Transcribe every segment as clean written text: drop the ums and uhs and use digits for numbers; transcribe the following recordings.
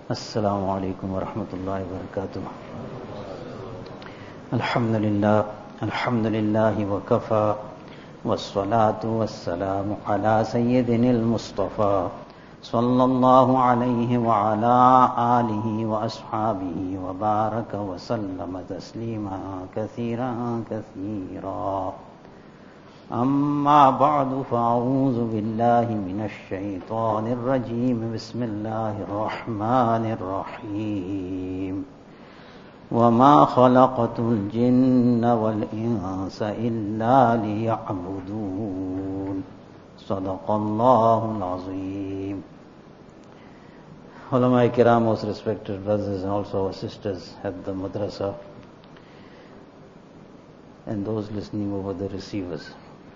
السلام عليكم ورحمة الله وبركاته. الحمد لله وكفى والصلاة والسلام على سيدنا المصطفى صلى الله عليه وعلى آله وأصحابه وبارك وسلم تسليما كثيرا كثيرا. أما بعد فأعوذ بالله من الشيطان الرجيم. بسم الله الرحمن الرحيم. وما خلقت الجن والإنس إلا ليعبدون. صدق الله العظيم. Ulama Kiram, most respected brothers and also our sisters at the madrasa, and those listening over the receivers.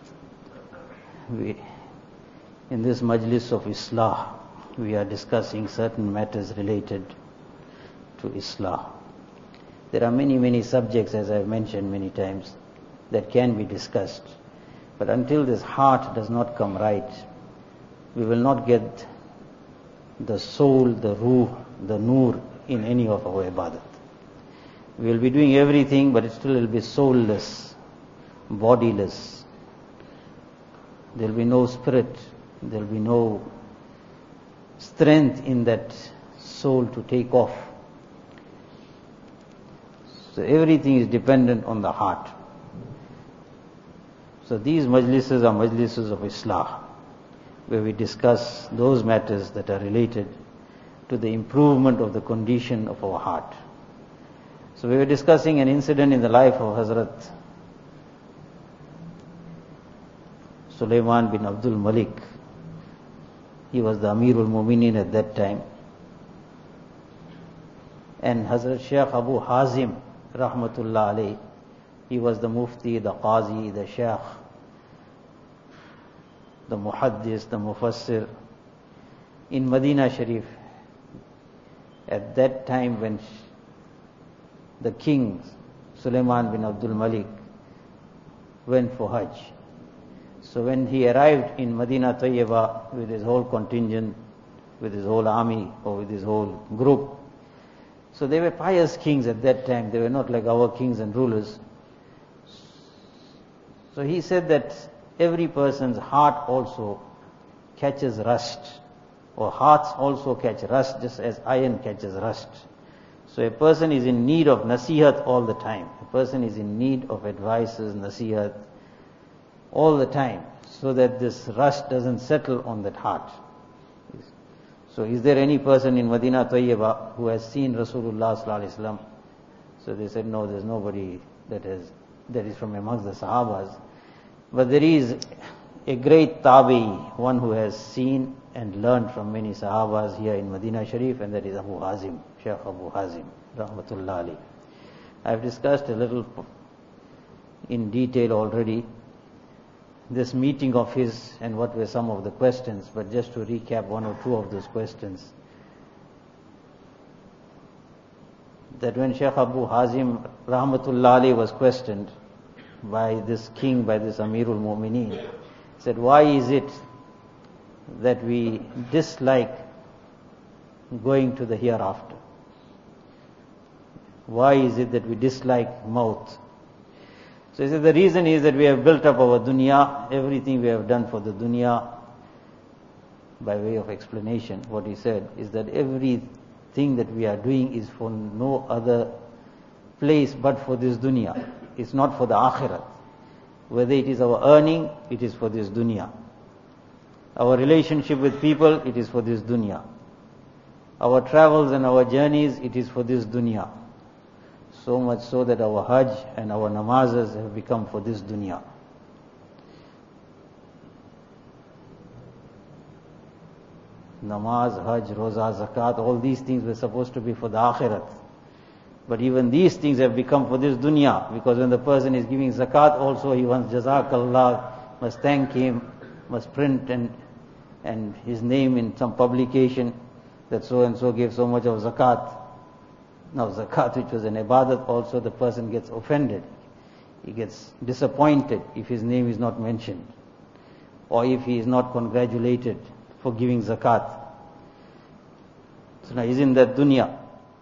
In this majlis of Islah, we are discussing certain matters related to Islah. There are many subjects, as I have mentioned many times, that can be discussed. But until this heart does not come right, we will not get the soul, the ruh, the nur in any of our ibadat. We will be doing everything, but it still will be soulless, bodiless. There will be no spirit, there will be no strength in that soul to take off. So everything is dependent on the heart. So these majlises are majlises of Islah, where we discuss those matters that are related to the improvement of the condition of our heart. So we were discussing an incident in the life of Hazrat Sulaiman bin Abdul Malik. He was the Amirul Mu'minin at that time. And Hazrat Shaykh Abu Hazim, Rahmatullah alayh, he was the Mufti, the Qazi, the Shaykh, the Muhaddis, the Mufassir in Medina Sharif. At that time when the king, Sulaiman bin Abdul Malik, went for Hajj. So when he arrived in Medina Tayyibah with his whole contingent, with his whole army or with his whole group, so they were pious kings at that time. They were not like our kings and rulers. So he said that every person's heart also catches rust, or hearts also catch rust just as iron catches rust. So a person is in need of nasihat all the time. A person is in need of advices, nasihat all the time, so that this rust doesn't settle on that heart. So is there any person in Medina Tayyibah who has seen Rasulullah sallallahu alaihi wasallam? So they said, no, there's nobody that is from amongst the Sahabas. But there is a great Tabi, one who has seen and learned from many Sahabas here in Medina Sharif, and that is Abu Hazim, Shaykh Abu Hazim, Rahmatullah alayh. I've discussed a little in detail already this meeting of his and what were some of the questions, but just to recap one or two of those questions. That when Shaykh Abu Hazim Rahmatullah alayh was questioned by this king, by this Amirul Mu'mineen, he said, why is it that we dislike going to the hereafter? Why is it that we dislike maut? So he said, the reason is that we have built up our dunya, everything we have done for the dunya. By way of explanation, what he said is that everything that we are doing is for no other place but for this dunya. It's not for the akhirat. Whether it is our earning, it is for this dunya. Our relationship with people, it is for this dunya. Our travels and our journeys, it is for this dunya. So much so that our Hajj and our namazes have become for this dunya. Namaz, Hajj, Roza, Zakat, all these things were supposed to be for the akhirat. But even these things have become for this dunya, because when the person is giving zakat also, he wants Jazakallah, must thank him, must print and his name in some publication that so and so gave so much of zakat. Now zakat, which was an ibadat, also the person gets offended. He gets disappointed if his name is not mentioned, or if he is not congratulated for giving zakat. So now he's in that dunya.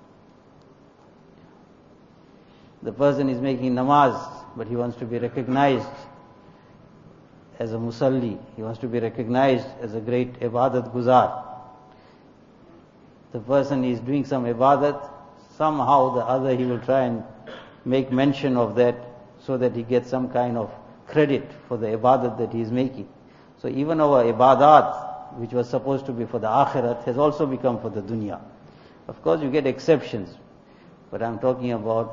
The person is making namaz, but he wants to be recognized as a musalli. He wants to be recognized as a great ibadat guzar. The person is doing some ibadat, somehow or the other he will try and make mention of that so that he gets some kind of credit for the ibadat that he is making. So even our ibadat, which was supposed to be for the akhirat, has also become for the dunya. Of course you get exceptions, but I'm talking about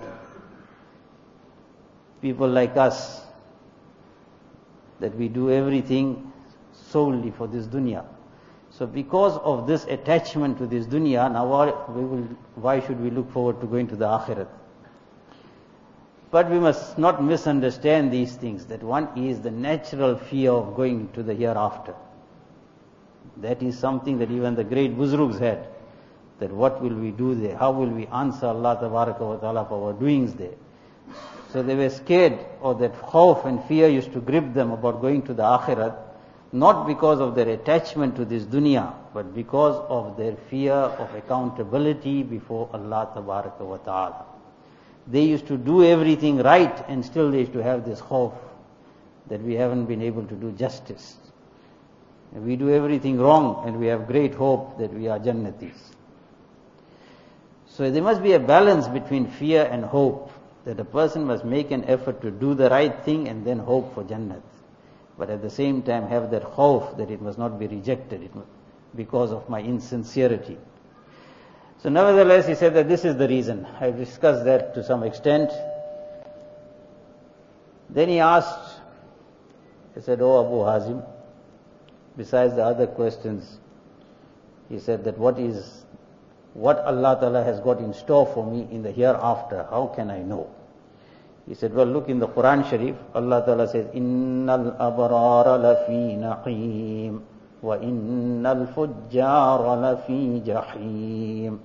people like us, that we do everything solely for this dunya. So because of this attachment to this dunya, now why should we look forward to going to the akhirat? But we must not misunderstand these things, that one is the natural fear of going to the hereafter. That is something that even the great Buzrugs had, that what will we do there? How will we answer Allah Tabaraka wa Ta'ala for our doings there? So they were scared, or that khawf and fear used to grip them about going to the akhirat, not because of their attachment to this dunya, but because of their fear of accountability before Allah Tabaraka wa Ta'ala. They used to do everything right, and still they used to have this khawf that we haven't been able to do justice. We do everything wrong, and we have great hope that we are Jannatis. So there must be a balance between fear and hope, that a person must make an effort to do the right thing and then hope for Jannat. But at the same time have that khawf that it must not be rejected because of my insincerity. So nevertheless, he said that this is the reason. I've discussed that to some extent. Then he asked, he said, "Oh Abu Hazim, besides the other questions," he said that what Allah Ta'ala has got in store for me in the hereafter, how can I know? He said, well, look in the Quran Sharif, Allah Ta'ala says, Innal abrara lafi naqim, wa innal fujjara lafi jahim.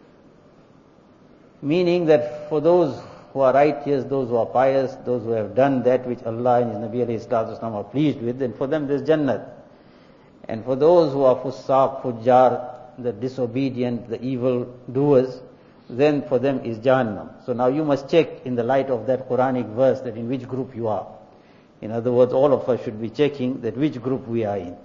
Meaning that for those who are righteous, those who are pious, those who have done that which Allah and His Nabi alayhi salatu wasalam are pleased with, then for them there's Jannat. And for those who are fussaq, fujjar, the disobedient, the evil doers, then for them is Jahannam. So now you must check in the light of that Quranic verse that in which group you are. In other words, all of us should be checking that which group we are in.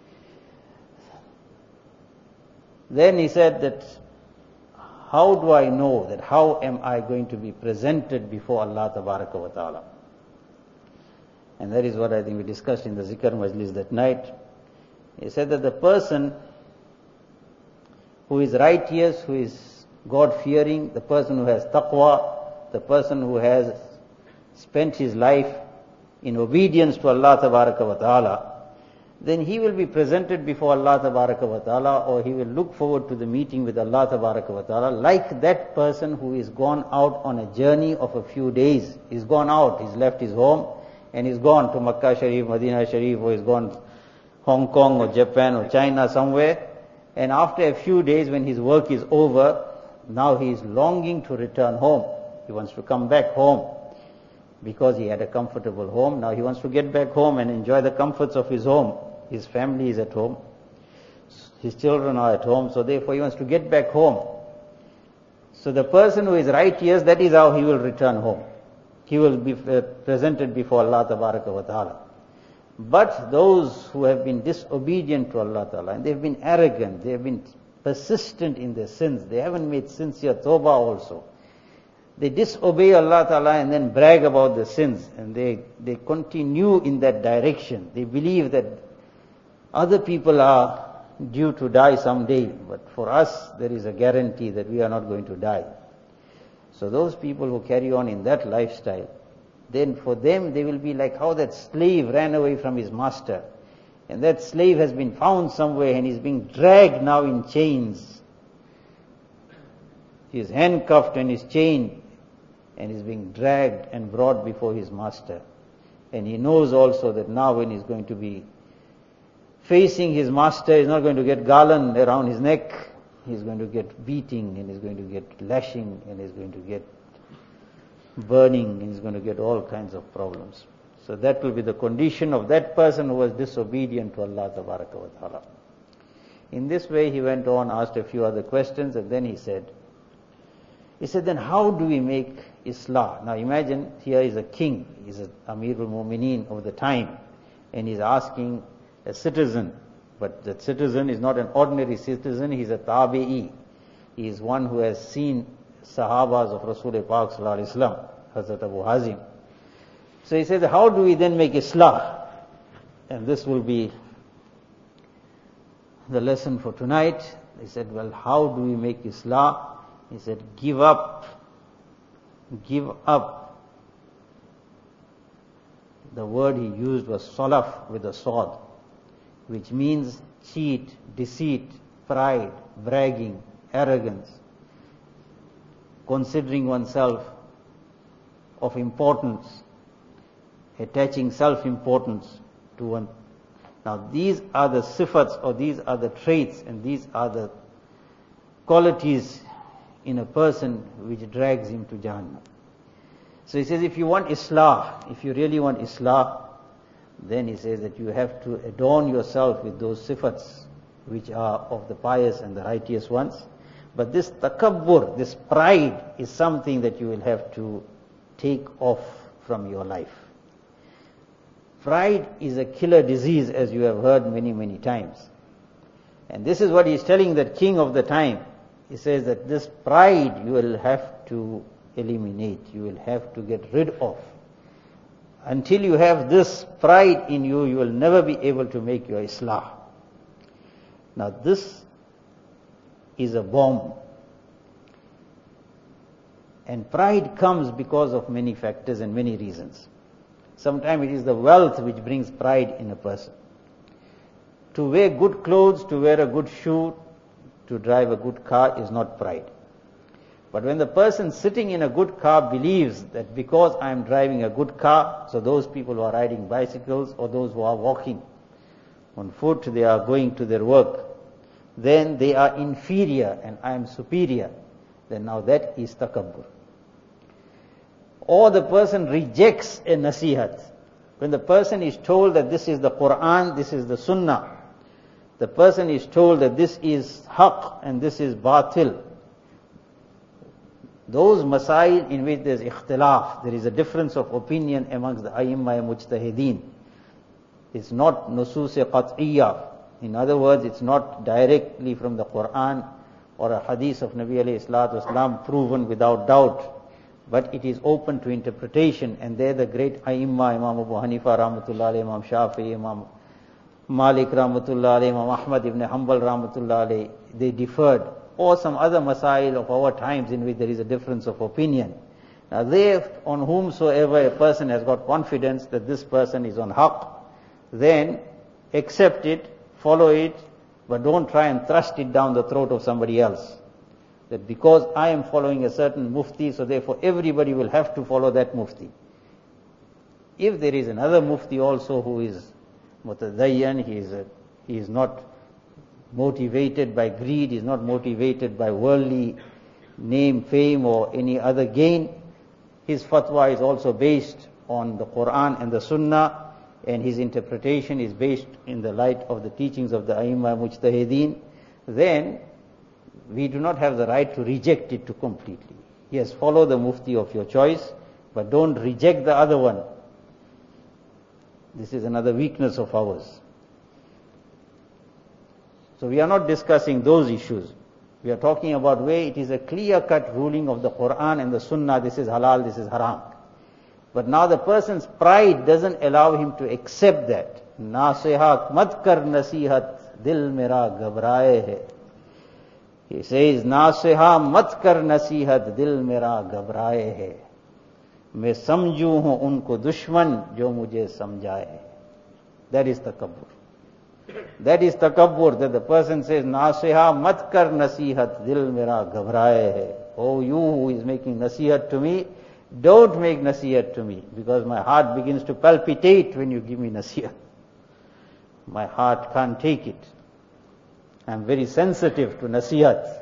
Then he said that, how do I know that, how am I going to be presented before Allah Tabaraka wa Ta'ala? And that is what I think we discussed in the Zikr Majlis that night. He said that the person who is righteous, who is God-fearing, the person who has taqwa, the person who has spent his life in obedience to Allah Tabaraka wa Ta'ala, then he will be presented before Allah Tabaraka wa Ta'ala, or he will look forward to the meeting with Allah Tabaraka wa Ta'ala like that person who is gone out on a journey of a few days. He's gone out, he's left his home, and he's gone to Makkah Sharif, Medina Sharif, or he's gone Hong Kong or Japan or China somewhere. And after a few days, when his work is over, now he is longing to return home. He wants to come back home because he had a comfortable home. Now he wants to get back home and enjoy the comforts of his home. His family is at home. His children are at home. So therefore he wants to get back home. So the person who is righteous, that is how he will return home. He will be presented before Allah Tabaraka wa Ta'ala. But those who have been disobedient to Allah Ta'ala, and they have been arrogant, they have been persistent in their sins, they haven't made sincere tawbah also. They disobey Allah Ta'ala and then brag about the sins, and they continue in that direction. They believe that other people are due to die someday, but for us there is a guarantee that we are not going to die. So those people who carry on in that lifestyle, then for them they will be like how that slave ran away from his master. And that slave has been found somewhere and is being dragged now in chains. He is handcuffed and is chained and is being dragged and brought before his master. And he knows also that now when he is going to be facing his master, he is not going to get garland around his neck. He is going to get beating, and he is going to get lashing, and he is going to get burning, and he's going to get all kinds of problems. So that will be the condition of that person who was disobedient to Allah Tabaraka wa Ta'ala. In this way he went on, asked a few other questions, and then he said, then how do we make Islah? Now imagine, here is a king, he's an Amirul Mu'mineen of the time, and he's asking a citizen, but that citizen is not an ordinary citizen, he's a tabi'i. He is one who has seen Sahabas of Rasulullah Pak Sallallahu Alaihi Wasallam, Hazrat Abu Hazim. So he says, how do we then make Islah? And this will be the lesson for tonight. He said, well, how do we make Islah? He said, give up. The word he used was salaf with a sword, which means cheat, deceit, pride, bragging, arrogance, considering oneself of importance, attaching self-importance to one. Now these are the sifats, or these are the traits, and these are the qualities in a person which drags him to Jahannam. So he says, if you want Islah, if you really want Islah, then he says that you have to adorn yourself with those sifats which are of the pious and the righteous ones. But this takabbur, this pride, is something that you will have to take off from your life. Pride is a killer disease, as you have heard many, many times. And this is what he is telling that king of the time. He says that this pride you will have to eliminate, you will have to get rid of. Until you have this pride in you, you will never be able to make your Islah. Now this is a bomb. And pride comes because of many factors and many reasons. Sometimes it is the wealth which brings pride in a person. To wear good clothes, to wear a good shoe, to drive a good car is not pride. But when the person sitting in a good car believes that because I am driving a good car, so those people who are riding bicycles or those who are walking on foot, they are going to their work, then they are inferior and I am superior, then now that is takabbur. Or the person rejects a nasihat. When the person is told that this is the Quran, this is the Sunnah, the person is told that this is haqq and this is batil. Those masail in which there is ikhtilaf, there is a difference of opinion amongst the a'immah and mujtahideen. It's not nusus qat'iyyah. In other words, it's not directly from the Quran or a hadith of Nabi alayhi salatu wasalam proven without doubt. But it is open to interpretation, and there the great a'immah, Imam Abu Hanifa rahmatullah alayhi, Imam Shafi'i, Imam Malik rahmatullah alayhi, Imam Ahmad ibn Hanbal rahmatullah alayhi, they differed. Or some other masail of our times in which there is a difference of opinion. Now they, on whomsoever a person has got confidence that this person is on haqq, then accept it, follow it, but don't try and thrust it down the throat of somebody else. That because I am following a certain mufti, so therefore everybody will have to follow that mufti. If there is another mufti also who is mutadayyan, he is not motivated by greed, is not motivated by worldly name, fame or any other gain, his fatwa is also based on the Quran and the Sunnah, and his interpretation is based in the light of the teachings of the A'immah Mujtahideen, then we do not have the right to reject it completely. Yes, follow the mufti of your choice, but don't reject the other one. This is another weakness of ours. So we are not discussing those issues. We are talking about where it is a clear-cut ruling of the Quran and the Sunnah, this is halal, this is haram. But now the person's pride doesn't allow him to accept that. Nasihat mat kar nasihat, dil mera ghabraye hai. He says, Nasiha mat kar nasihat, dil mera ghabraye hai. Main samjhu hu unko dushman, jo mujhe samjhaye. That is takabbur. That is takabbur, that the person says, Nasiha mat kar nasihat, dil mera ghabraye hai. Oh, you who is making nasihat to me, don't make nasihat to me, because my heart begins to palpitate when you give me nasihat. My heart can't take it. I'm very sensitive to nasihat.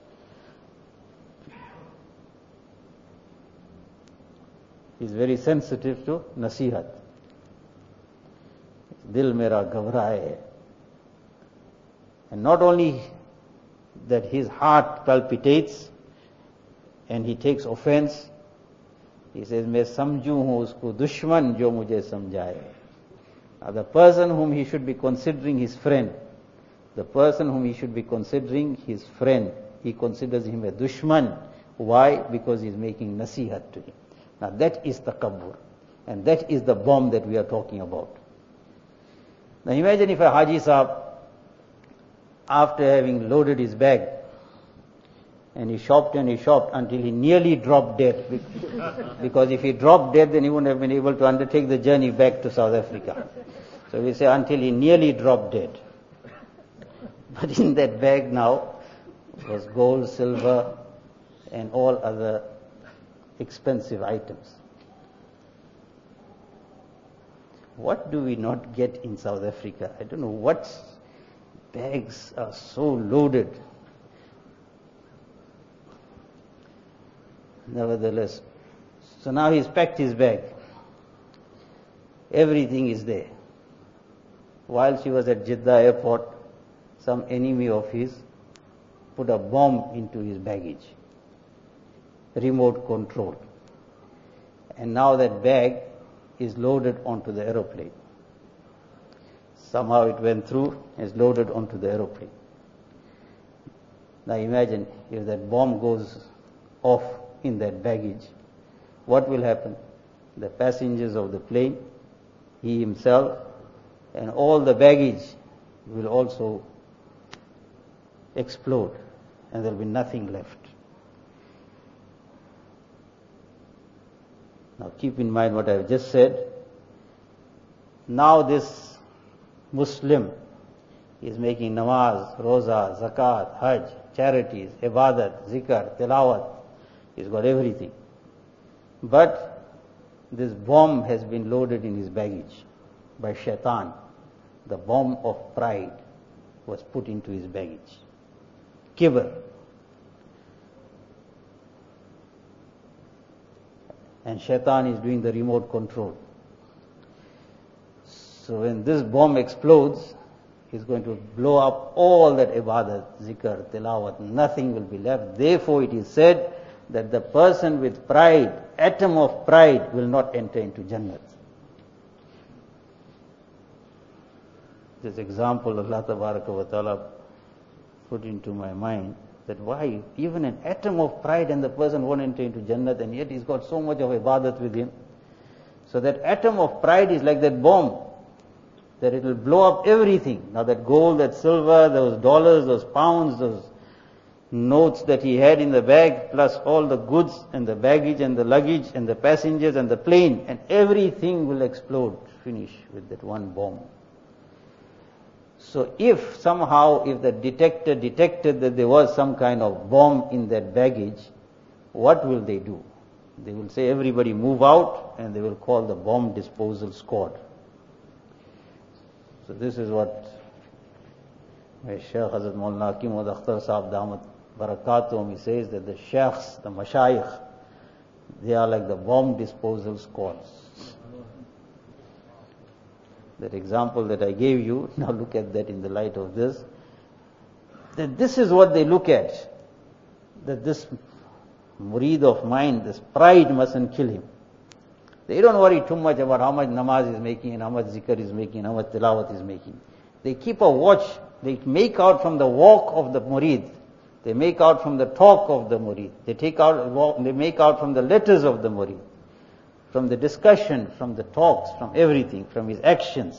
He's very sensitive to nasihat. Dil mera ghabraye hai. And not only that his heart palpitates and he takes offense, he says, मैं समझूं हूं उसको दुश्मन जो मुझे समझाए. Now the person whom he should be considering his friend, the person whom he should be considering his friend, he considers him a dushman. Why? Because he is making nasihat to him. Now that is takabbur. And that is the bomb that we are talking about. Now imagine if a Haji Sahib, after having loaded his bag, and he shopped until he nearly dropped dead. Because if he dropped dead, then he wouldn't have been able to undertake the journey back to South Africa. So we say until he nearly dropped dead. But in that bag now was gold, silver, and all other expensive items. What do we not get in South Africa? I don't know what bags are so loaded. Nevertheless, so now he's packed his bag. Everything is there. While she was at Jeddah airport, some enemy of his put a bomb into his baggage. Remote control. And now that bag is loaded onto the aeroplane. Somehow it went through and is loaded onto the aeroplane. Now imagine if that bomb goes off in that baggage, what will happen? The passengers of the plane, he himself, and all the baggage will also explode, and there will be nothing left. Now keep in mind what I have just said. Now this Muslim is making namaz, roza, zakat, hajj, charities, ibadat, zikr, tilawat. He's got everything. But this bomb has been loaded in his baggage by shaitan. The bomb of pride was put into his baggage. Kibr. And shaitan is doing the remote control. So when this bomb explodes, he's going to blow up all that ibadat, zikr, tilawat, nothing will be left. Therefore it is said that the person with pride, atom of pride, will not enter into Jannat. This example Allah Tabaraka wa Ta'ala put into my mind, that why even an atom of pride and the person won't enter into Jannat, and yet he's got so much of ibadat with him. So that atom of pride is like that bomb, that it will blow up everything. Now that gold, that silver, those dollars, those pounds, those notes that he had in the bag, plus all the goods and the baggage and the luggage and the passengers and the plane, and everything will explode, finish with that one bomb. So if somehow, if the detector detected that there was some kind of bomb in that baggage, what will they do? They will say, everybody move out, and they will call the bomb disposal squad. So this is what my Shaykh Hazrat Maulana Hakim Ahmad Akhtar Sahab Damat Barakatum, he says that the sheikhs, the mashayikh, they are like the bomb disposal squads. That example that I gave you, now look at that in the light of this. That this is what they look at. That this murid of mine, this pride mustn't kill him. They don't worry too much about how much namaz is making and how much zikr is making and how much tilawat is making. They keep a watch. They make out from the walk of the murid. They make out from the talk of the murid. They make out from the letters of the murid. From the discussion, from the talks, from everything, from his actions.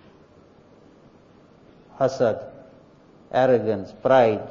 Hasad, arrogance, pride,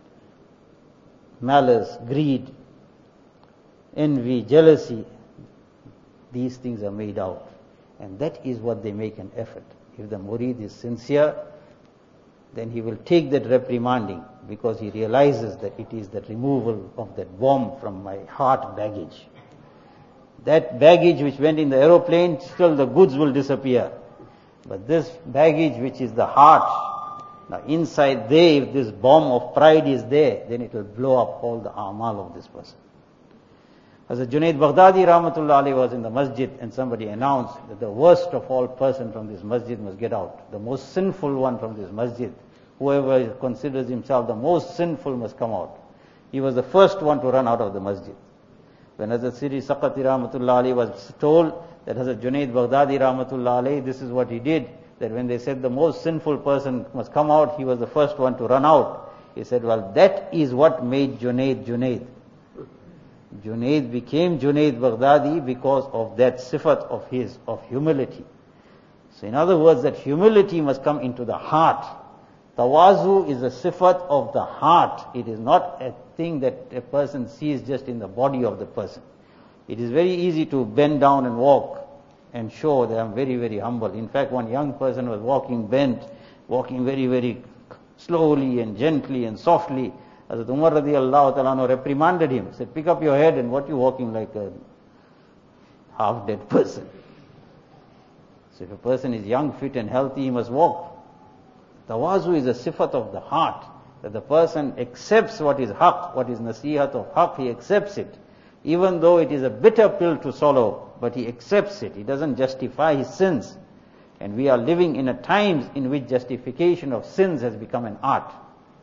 malice, greed, envy, jealousy. These things are made out. And that is what they make an effort. If the murid is sincere, then he will take that reprimanding, because he realizes that it is the removal of that bomb from my heart baggage. That baggage which went in the aeroplane, still the goods will disappear. But this baggage which is the heart, now inside there, if this bomb of pride is there, then it will blow up all the amal of this person. Hazrat Junaid Baghdadi Rahmatullah Alayhi was in the masjid, and somebody announced that the worst of all person from this masjid must get out. The most sinful one from this masjid whoever considers himself the most sinful must come out. He was the first one to run out of the masjid. When Hazrat Siri Saqati Rahmatullah Alayhi was told that Hazrat Junaid Baghdadi Rahmatullah Alayhi, this is what he did, that when they said the most sinful person must come out, he was the first one to run out. He said, well, that is what made Junaid Junaid. Junaid became Junaid Baghdadi because of that sifat of his, of humility. So in other words, that humility must come into the heart. Tawazu is a sifat of the heart. It is not a thing that a person sees just in the body of the person. It is very easy to bend down and walk and show that I'm very, very humble. In fact, one young person was walking bent, walking very, very slowly and gently and softly. Hazrat Umar radiallahu ta'ala reprimanded him, said, pick up your head, and what you walking like a half-dead person? So if a person is young, fit and healthy, he must walk. Tawazu is a sifat of the heart, that the person accepts what is haqq, what is nasihat of haqq, he accepts it. Even though it is a bitter pill to swallow, but he accepts it. He doesn't justify his sins. And we are living in a times in which justification of sins has become an art.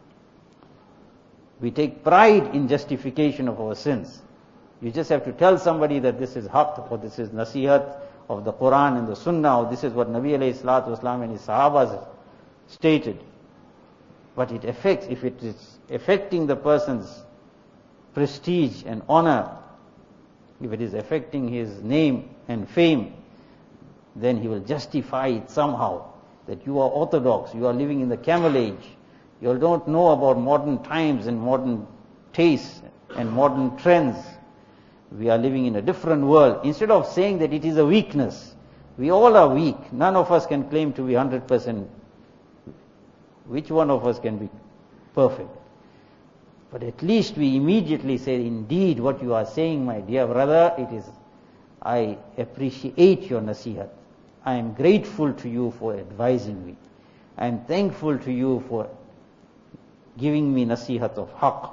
We take pride in justification of our sins. You just have to tell somebody that this is haqq, or this is nasihat of the Quran and the Sunnah, or this is what Nabi alayhi salatu wasalam and his sahabas stated. But it affects, if it is affecting the person's prestige and honor, if it is affecting his name and fame, then he will justify it somehow, that you are orthodox, you are living in the camel age, you don't know about modern times and modern tastes and modern trends. We are living in a different world. Instead of saying that it is a weakness, we all are weak. None of us can claim to be 100%. Which one of us can be perfect? But at least we immediately say, indeed, what you are saying, my dear brother, it is, I appreciate your nasihat. I am grateful to you for advising me. I am thankful to you for giving me nasihat of haqq.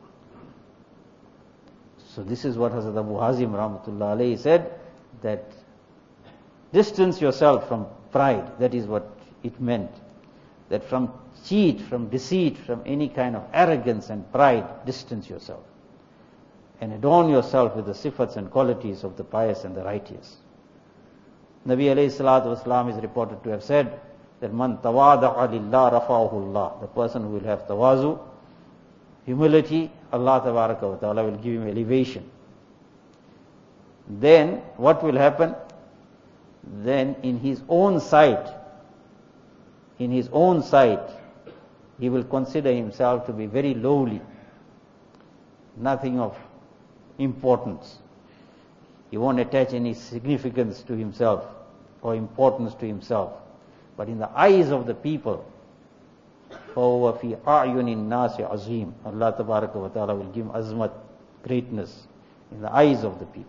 So this is what Hazrat Abu Hazim Rahmatullah Alayhi said, that distance yourself from pride. That is what it meant. That from cheat, from deceit, from any kind of arrogance and pride, distance yourself. And adorn yourself with the sifats and qualities of the pious and the righteous. Nabi alayhi salatu wasalam is reported to have said that man tawada'a lillah rafa'ahu Allah. The person who will have tawazu, humility, Allah tabaraka wa ta'ala will give him elevation. Then what will happen? Then in his own sight, he will consider himself to be very lowly, nothing of importance. He won't attach any significance to himself or importance to himself. But in the eyes of the people, فَهُوَ فِي أَعْيُنِ النَّاسِ عَظِيمٌ. Allah tabaraka wa ta'ala will give him azmat, greatness, in the eyes of the people.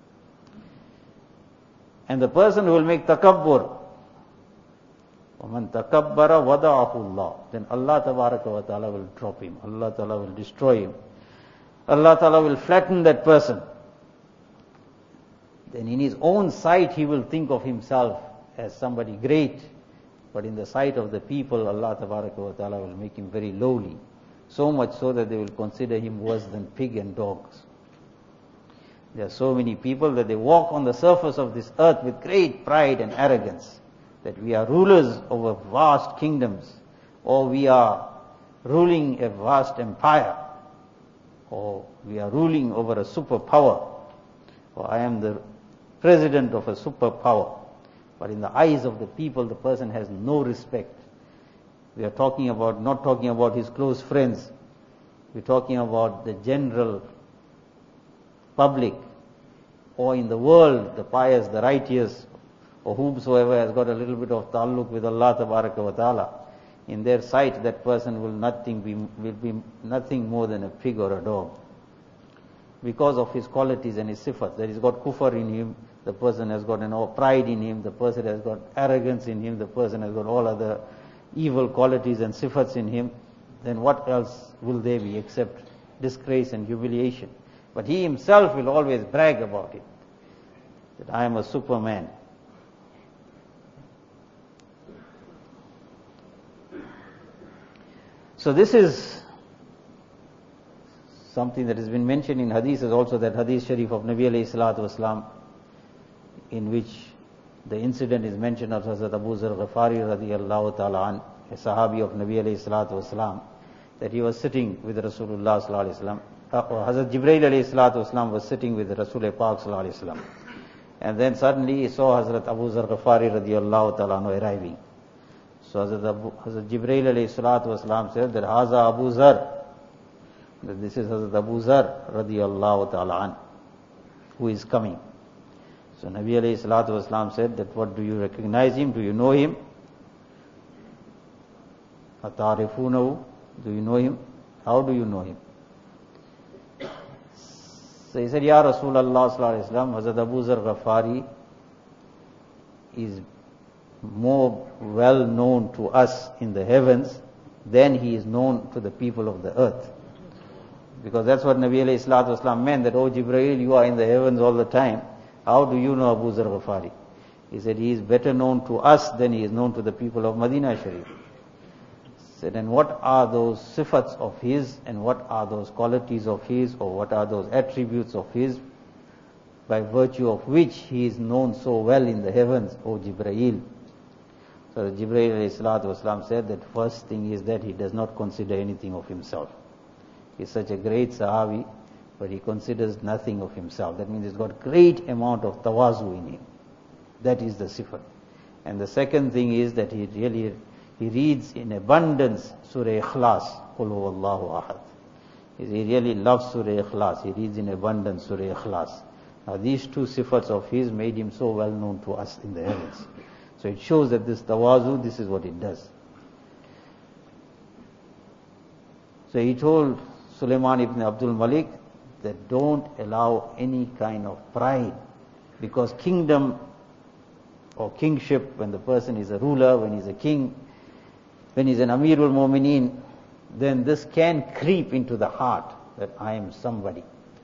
And the person who will make takabbur, وَمَنْ تَكَبَّرَ وَضَعَهُ اللَّهُ, then Allah tabaraka wa ta'ala will drop him. Allah ta'ala will destroy him. Allah ta'ala will flatten that person. Then in his own sight he will think of himself as somebody great, but in the sight of the people, Allah tabaraka wa ta'ala will make him very lowly, so much so that they will consider him worse than pig and dogs. There are so many people that they walk on the surface of this earth with great pride and arrogance, that we are rulers over vast kingdoms, or we are ruling a vast empire, or we are ruling over a superpower, or I am the president of a superpower. But in the eyes of the people, the person has no respect. We are talking about, not talking about his close friends. We're talking about the general public, or in the world, the pious, the righteous, or whomsoever has got a little bit of ta'alluq with Allah tabaraka wa ta'ala. In their sight, that person will be nothing more than a pig or a dog. Because of his qualities and his sifat, that he's got kufr in him, the person has got pride in him, the person has got arrogance in him, the person has got all other evil qualities and sifats in him, then what else will there be except disgrace and humiliation? But he himself will always brag about it, that I am a superman. So this is something that has been mentioned in hadith, is also that hadith sharif of Nabi alayhi salatu wasalam, in which the incident is mentioned of Hazrat Abu Zar Ghafari radiyallahu ta'ala an, a sahabi of Nabi alayhi salatu wasalam, that he was sitting with Rasulullah sallallahu alayhi wasallam. Hazrat Jibreel alayhi salatu wasalam was sitting with Rasul Pak sallallahu alayhi wasallam. And then suddenly he saw Hazrat Abu Zar Ghafari radiyallahu ta'ala anhu arriving. So Hazrat Jibreel alayhi salatu wasalam said that Haza Abu Zar, that this is Hazrat Abu Zar radiyallahu ta'ala an, who is coming. So Nabi alayhi salatu wasalam said that, what, do you recognize him? Do you know him? Atarifunahu, do you know him? How do you know him? So he said, Ya Rasulullah sallallahu alayhi wasallam, Hazrat Abu Zar Ghafari is more well known to us in the heavens than he is known to the people of the earth. Because that's what Nabi alayhi salatu wasalam meant, that, oh Jibreel, you are in the heavens all the time. How do you know Abu Zar Ghafari? He said, he is better known to us than he is known to the people of Madinah Sharif. He said, and what are those sifats of his, and what are those qualities of his, or what are those attributes of his, by virtue of which he is known so well in the heavens, O Jibreel? So Jibreel alayhi salatu wasalam said that first thing is that he does not consider anything of himself. He is such a great sahabi, but he considers nothing of himself. That means he's got great amount of tawazu in him. That is the sifat. And the second thing is that he reads in abundance Surah Ikhlas, Qul huwallahu ahad. He really loves Surah Ikhlas. He reads in abundance Surah Ikhlas. Now these two sifats of his made him so well known to us in the heavens. So it shows that this tawazu, this is what it does. So he told Sulaiman ibn Abdul Malik that don't allow any kind of pride, because kingdom or kingship, when the person is a ruler, when he's a king, when he's an Amirul Mu'mineen, then this can creep into the heart that I am somebody.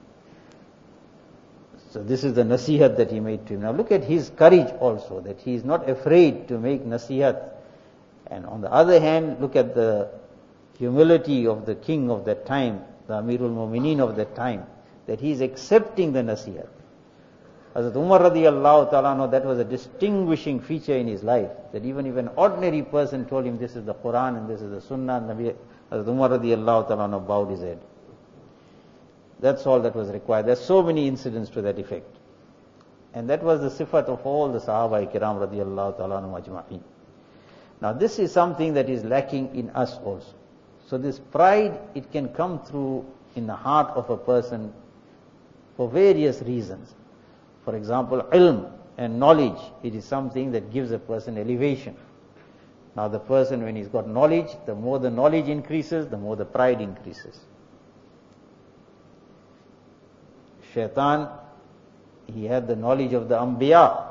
So this is the nasihat that he made to him. Now look at his courage also, that he is not afraid to make nasihat. And on the other hand, look at the humility of the king of that time, the Amirul Mu'mineen of that time, that he is accepting the nasihat. Hazrat Umar radiyallahu ta'ala, that was a distinguishing feature in his life, that even if an ordinary person told him this is the Quran and this is the Sunnah, Hazrat Umar radiyallahu ta'ala bowed his head. That's all that was required. There's so many incidents to that effect. And that was the sifat of all the Sahaba Kiram radiyallahu ta'ala ajma'in. Now this is something that is lacking in us also. So this pride, it can come through in the heart of a person for various reasons. For example, ilm and knowledge, it is something that gives a person elevation. Now the person, when he's got knowledge, the more the knowledge increases, the more the pride increases. Shaitan, he had the knowledge of the Anbiya.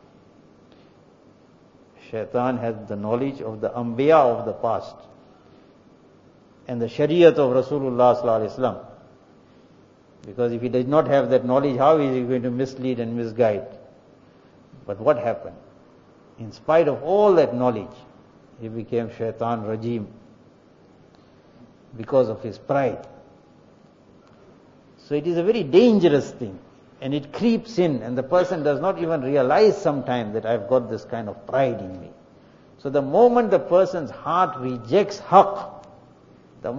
Shaitan had the knowledge of the Anbiya of the past and the Shariat of Rasulullah sallallahu alaihi wasallam. Because if he does not have that knowledge, how is he going to mislead and misguide? But what happened? In spite of all that knowledge, he became Shaitan Rajim because of his pride. So it is a very dangerous thing, and it creeps in, and the person does not even realize sometimes that I've got this kind of pride in me. So the moment the person's heart rejects haqq, the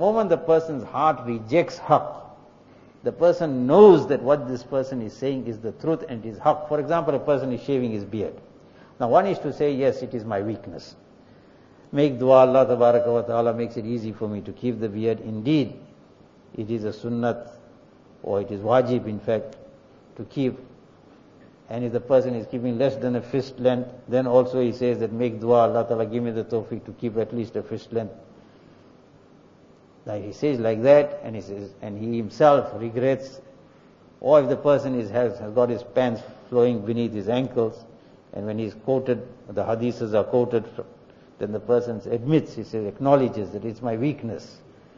person knows that what this person is saying is the truth and is haqq. For example, a person is shaving his beard. Now one is to say, yes, it is my weakness. Make dua, Allah tabaraka wa ta'ala makes it easy for me to keep the beard. Indeed, it is a sunnat, or it is wajib in fact, to keep. And if the person is keeping less than a fist length, then also he says that make dua, Allah ta'ala give me the tawfiq to keep at least a fist length. Like he says like that, and he says, and he himself regrets. Or if the person has got his pants flowing beneath his ankles, and when he's quoted, the hadiths are quoted, then the person admits, he says, acknowledges that it's my weakness.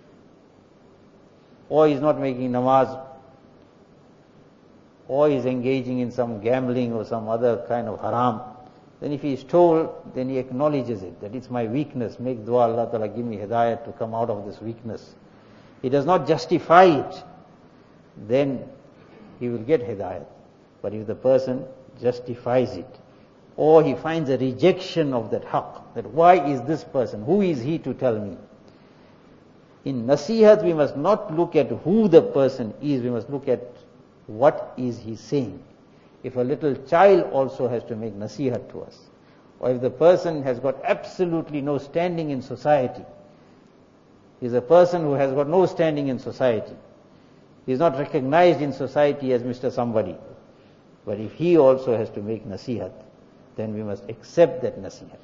Or he's not making namaz, or he's engaging in some gambling or some other kind of haram, Then if he is told, then he acknowledges it, that it's my weakness. Make dua, Allah Ta'ala give me hidayat to come out of this weakness. He does not justify it, then he will get hidayat. But if the person justifies it, or he finds a rejection of that haqq, that why is this person, who is he to tell me? In nasihat, we must not look at who the person is, we must look at what is he saying. If a little child also has to make nasihat to us, or if the person has got absolutely no standing in society, he is a person who has got no standing in society, he is not recognized in society as Mr. Somebody, but if he also has to make nasihat, then we must accept that nasihat.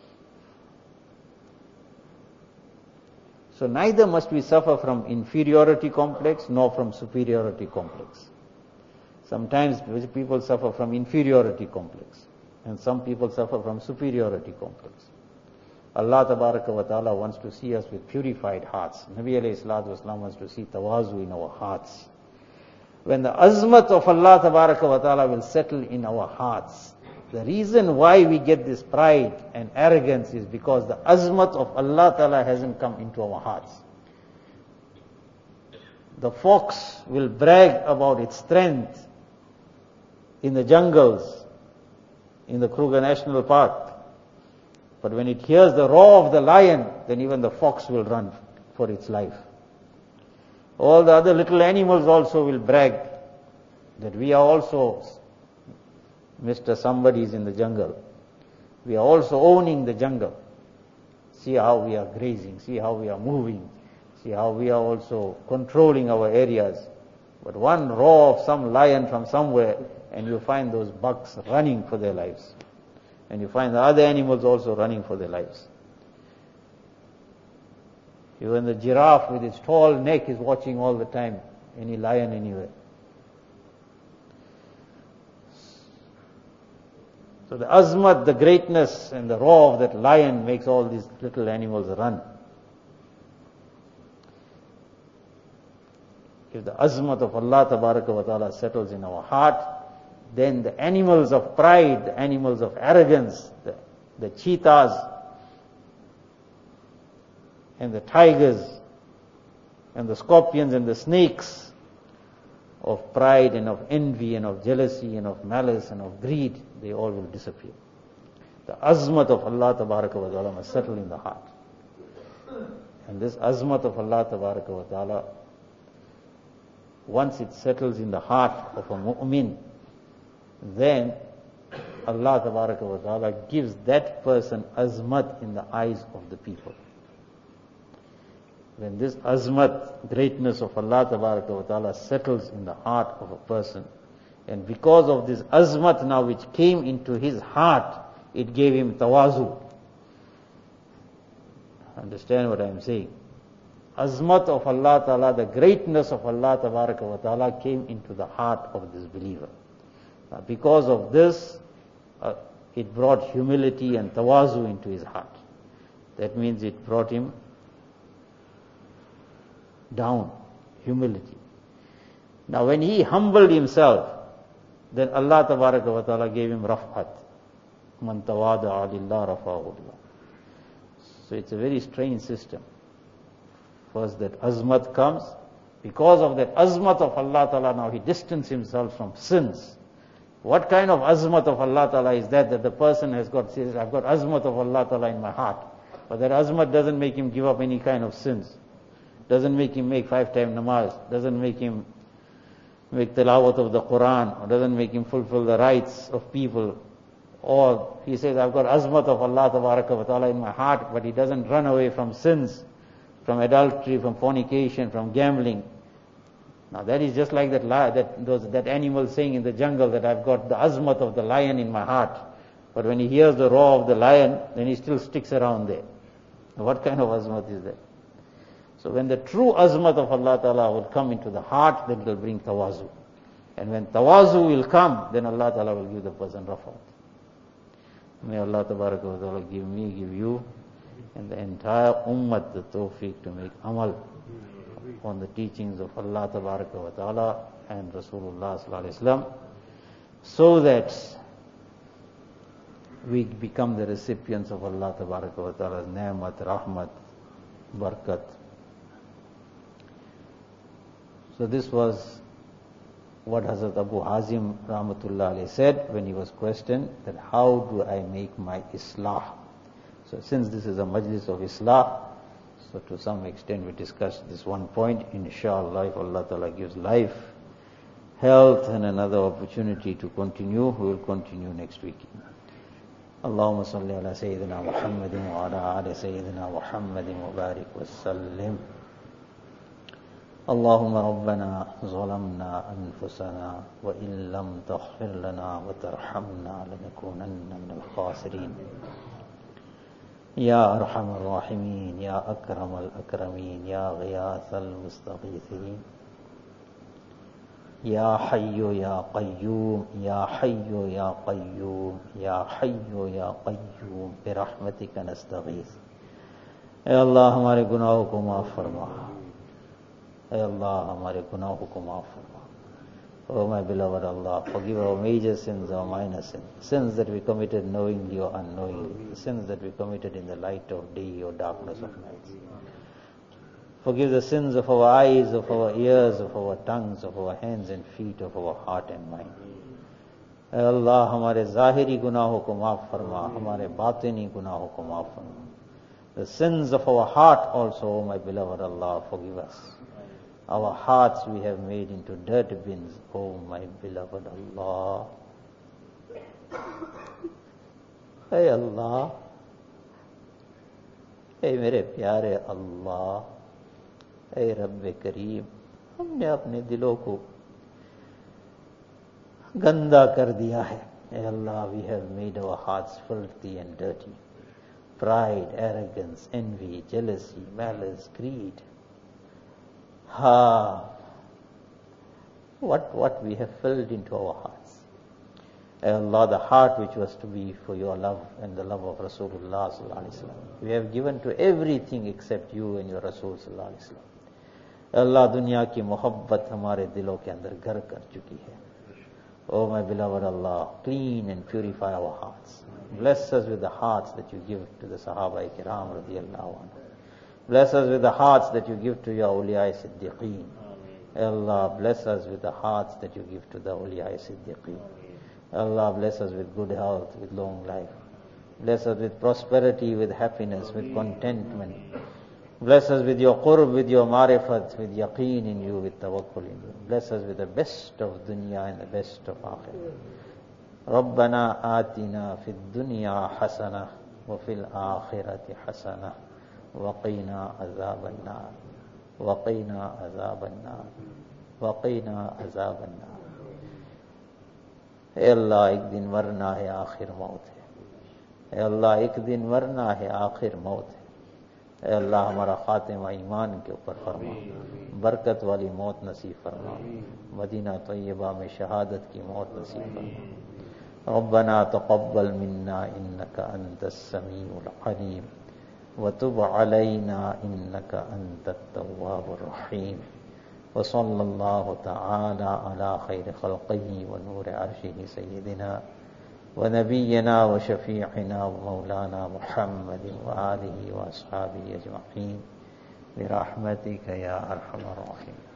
So neither must we suffer from inferiority complex nor from superiority complex. Sometimes people suffer from inferiority complex, and some people suffer from superiority complex. Allah Tabaraka wa Ta'ala wants to see us with purified hearts. Nabi alayhi salatu wasalam wants to see tawazu in our hearts. When the azmat of Allah Tabaraka wa Ta'ala will settle in our hearts, the reason why we get this pride and arrogance is because the azmat of Allah Ta'ala hasn't come into our hearts. The fox will brag about its strength in the jungles, in the Kruger National Park. But when it hears the roar of the lion, then even the fox will run for its life. All the other little animals also will brag that we are also Mr. Somebody's in the jungle. We are also owning the jungle. See how we are grazing, see how we are moving, see how we are also controlling our areas. But one roar of some lion from somewhere, and you find those bucks running for their lives. And you find the other animals also running for their lives. Even the giraffe with its tall neck is watching all the time any lion anywhere. So the azmat, the greatness and the roar of that lion makes all these little animals run. If the azmat of Allah Tabaraka wa Ta'ala settles in our heart, then the animals of pride, the animals of arrogance, the cheetahs and the tigers and the scorpions and the snakes of pride and of envy and of jealousy and of malice and of greed, they all will disappear. The azmat of Allah Tabaraka wa Ta'ala must settle in the heart. And this azmat of Allah Tabaraka wa Ta'ala, once it settles in the heart of a mu'min, then Allah Tabaraka wa Ta'ala gives that person azmat in the eyes of the people. When this azmat, greatness of Allah Tabaraka wa Ta'ala settles in the heart of a person, and because of this azmat now which came into his heart, it gave him tawazu. Understand what I am saying? Azmat of Allah Ta'ala, the greatness of Allah Tabaraka wa Ta'ala came into the heart of this believer. Now because of this, it brought humility and tawazu into his heart. That means it brought him down, humility. Now when he humbled himself, then Allah Tabaraka wa Ta'ala gave him raf'at. Man tawada'a lillah rafa'ahu Allah. So it's a very strange system. First that azmat comes. Because of that azmat of Allah Ta'ala, now he distanced himself from sins. What kind of azmat of Allah Ta'ala is that the person has got, says, I've got azmat of Allah Ta'ala in my heart. But that azmat doesn't make him give up any kind of sins. Doesn't make him make 5-time namaz. Doesn't make him make tilawat of the Quran. Or doesn't make him fulfill the rights of people. Or he says, I've got azmat of Allah Tabaraka wa Ta'ala in my heart, but he doesn't run away from sins, from adultery, from fornication, from gambling. Now that is just like that animal saying in the jungle that I've got the azmat of the lion in my heart. But when he hears the roar of the lion, then he still sticks around there. Now what kind of azmat is that? So when the true azmat of Allah Ta'ala will come into the heart, then it will bring tawazu. And when tawazu will come, then Allah Ta'ala will give the person rafat. May Allah Tabaraka wa Ta'ala give me, give you, and the entire ummah the tawfiq to make amal on the teachings of Allah Tabaraka wa Ta'ala and Rasulullah Sallallahu Alaihi Wasallam, so that we become the recipients of Allah Tabaraka wa Ta'ala's ni'mat, rahmat, barakat. So this was what Hazrat Abu Hazim Rahmatullah alayhi said when he was questioned that how do I make my islah? So since this is a majlis of islah, so to some extent we discussed this one point. Inshallah, if Allah Ta'ala gives life, health and another opportunity to continue, we will continue next week. Allahumma salli ala Sayyidina Muhammadin wa ala ali Sayyidina Muhammadin wa barik wa sallim. اللهم ربنا ظلمنا أنفسنا وإن لم تغفر لنا وترحمنا لنكونن من الخاسرين يا أرحم الراحمين يا أكرم الأكرمين يا غياث المستغيثين يا حي يا قيوم يا حي يا قيوم يا حي يا قيوم برحمتك نستغيث. اے اللہ ہمارے گناہوں کو معاف فرما. اے اللہ ہمارے گناہوں کو معاف فرما. Oh my beloved Allah, forgive our major sins, our minor sins, sins that we committed knowingly or unknowingly, the sins that we committed in the light of day or darkness of night. Forgive the sins of our eyes, of our ears, of our tongues, of our hands and feet, of our heart and mind. اے اللہ ہمارے ظاہری گناہوں کو معاف فرما, ہمارے باطنی گناہوں کو معاف فرما. The sins of our heart also, oh my beloved Allah, forgive us. Our hearts we have made into dirt bins, oh my beloved Allah. Hey Allah, hey मेरे प्यारे Allah, hey Rabb Kareem, हमने अपने दिलों को गंदा कर दिया है. Hey Allah, we have made our hearts filthy and dirty. Pride, arrogance, envy, jealousy, malice, greed. What we have filled into our hearts. Ay Allah, the heart which was to be for your love and the love of Rasulullah sallallahu alaihi wasallam, we have given to everything except you and your Rasul sallallahu alaihi wasallam. Allah, दुनिया की मोहब्बत हमारे दिलों के अंदर घर कर चुकी है. Oh my beloved Allah, clean and purify our hearts. Bless us with the hearts that you give to the Sahaba Kiram radiyallahu anhu. Bless us with the hearts that you give to your awliya siddiqeen. Allah, bless us with the hearts that you give to the awliya siddiqeen. Allah, bless us with good health, with long life. Bless us with prosperity, with happiness, with contentment. Bless us with your qurb, with your marifat, with yaqeen in you, with tawakkul in you. Bless us with the best of dunya and the best of akhirah. رَبَّنَا آتِنَا فِي الدُّنْيَا حَسَنَةً وَفِي الْآخِرَةِ حَسَنَةً وقنا عذاب النار وقنا عذاب النار وقنا عذاب النار. اے اللہ, ایک دن مرنا ہے, آخر موت ہے. اے اللہ, ایک دن مرنا ہے, آخر موت ہے. اے اللہ, ہمارا خاتمہ ایمان کے اوپر فرما, برکت والی موت نصیب فرما, مدینہ طیبہ میں شہادت کی موت نصیب فرما. ربنا تقبل منا انك انت السميع العليم وتب علينا إنك أنت التواب الرحيم. وصلى الله تعالى على خير خلقه ونور عرشه سيدنا ونبينا وشفيعنا ومولانا محمد وآله وأصحابه أجمعين برحمتك يا أرحم الراحمين.